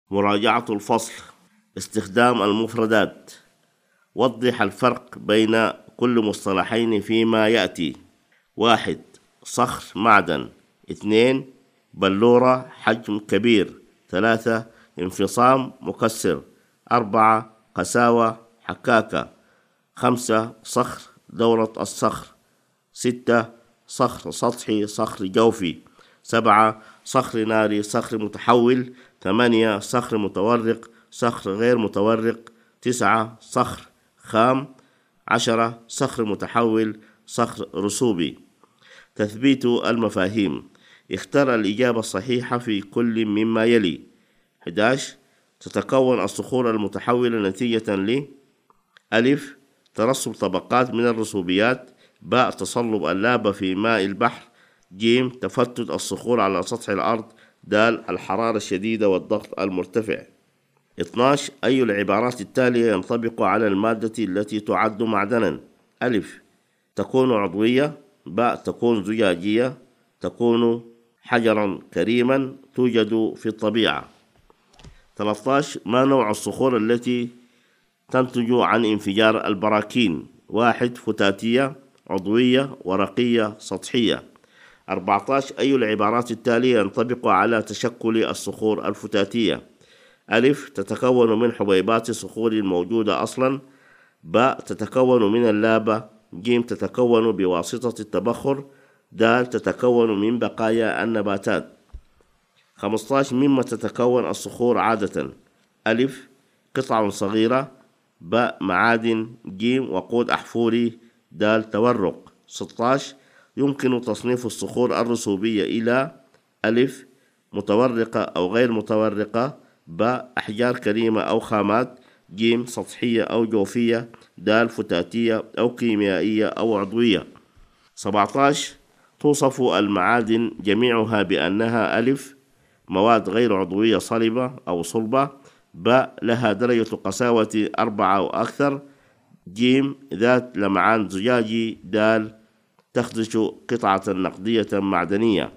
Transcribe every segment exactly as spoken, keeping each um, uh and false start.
مراجعة الفصل. استخدام المفردات. وضح الفرق بين كل مصطلحين فيما يأتي. واحد، صخر معدن. اثنين، بلورة حجم كبير. ثلاثة، انفصام مكسر. أربعة، قساوة حكاكة. خمسة، صخر دورة الصخر. ستة، صخر سطحي صخر جوفي. سبعة، صخر ناري صخر متحول. ثمانية، صخر متورق صخر غير متورق. تسعة، صخر خام. عشرة، صخر متحول صخر رسوبي. تثبيت المفاهيم. اختر الإجابة الصحيحة في كل مما يلي. أحد عشر، تتكون الصخور المتحولة نتيجة ل: ألف، ترسب طبقات من الرسوبيات. باء، تصلب اللابة في ماء البحر. جيم، تفتت الصخور على سطح الأرض. دال، الحرارة الشديدة والضغط المرتفع. اثناشر، أي العبارات التالية ينطبق على المادة التي تعد معدنا؟ ألف، تكون عضوية. باء، تكون زجاجية. تكون حجرا كريما. توجد في الطبيعة. ثلاثة عشر، ما نوع الصخور التي تنتج عن انفجار البراكين؟ واحد، فتاتية، عضوية، ورقية، سطحية. أربعة عشر، أي العبارات التالية ينطبق على تشكل الصخور الفتاتية؟ ألف، تتكون من حبيبات صخور موجودة أصلا. باء، تتكون من اللابة. جيم، تتكون بواسطة التبخر. دال، تتكون من بقايا النباتات. خمسة عشر، مما تتكون الصخور عادة؟ ألف، قطع صغيرة. باء، معادن. جيم، وقود أحفوري. دال، تورق. ستة عشر، يمكن تصنيف الصخور الرسوبية إلى: ألف، متورقة أو غير متورقة. باء، أحجار كريمة أو خامات. جيم، سطحية أو جوفية. دال، فتاتية أو كيميائية أو عضوية. سبعة عشر، توصف المعادن جميعها بأنها: ألف، مواد غير عضوية صلبة أو صلبة. باء، لها درجة قساوة أربعة أو أكثر. جيم، ذات لمعان زجاجي. دال، تخدش قطعة نقدية معدنية.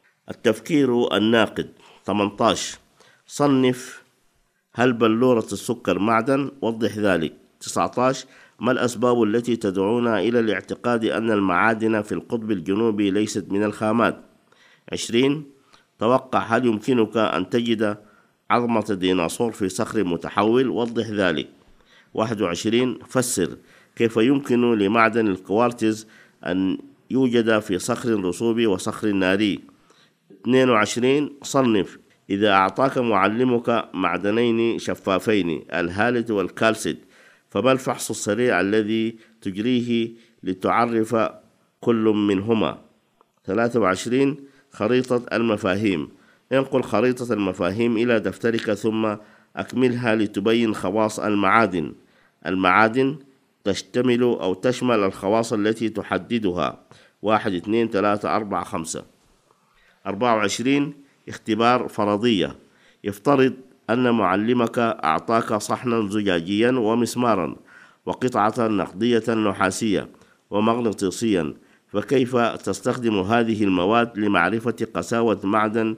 التفكير الناقد. ثمانية عشر، صنف: هل بلورة السكر معدن؟ وضح ذلك. تسعة عشر، ما الأسباب التي تدعونا إلى الاعتقاد أن المعادن في القطب الجنوبي ليست من الخامات؟ عشرين، توقع: هل يمكنك أن تجد عظمة ديناصور في صخر متحول؟ وضح ذلك. واحد وعشرين، فسر: كيف يمكن لمعدن الكوارتز أن يوجد في صخر رسوبي وصخر ناري؟ اثنين وعشرين، صنف: إذا أعطاك معلمك معدنين شفافين، الهالت والكالسيت، فما الفحص السريع الذي تجريه لتعرف كل منهما؟ ثلاثة وعشرين، خريطة المفاهيم. انقل خريطة المفاهيم إلى دفترك ثم أكملها لتبين خواص المعادن. المعادن تشتمل أو تشمل الخواص التي تحددها: واحد، اثنين، ثلاثة، أربعة، خمسة. أربعة وعشرين، اختبار فرضية. يفترض أن معلمك أعطاك صحنا زجاجيا ومسمارا وقطعة نقدية نحاسية ومغناطيسيا، فكيف تستخدم هذه المواد لمعرفة قساوة معدن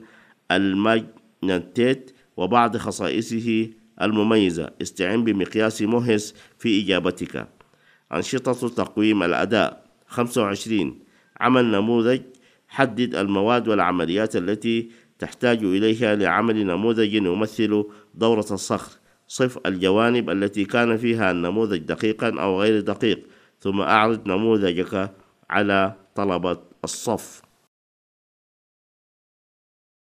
الماجنتيت وبعض خصائصه المميزة؟ استعن بمقياس موهس في إجابتك. أنشطة تقويم الأداء. خمسة وعشرين، عمل نموذج. حدد المواد والعمليات التي تحتاج إليها لعمل نموذج يمثل دورة الصخر. صف الجوانب التي كان فيها النموذج دقيقا أو غير دقيق، ثم أعرض نموذجك على طلبة الصف.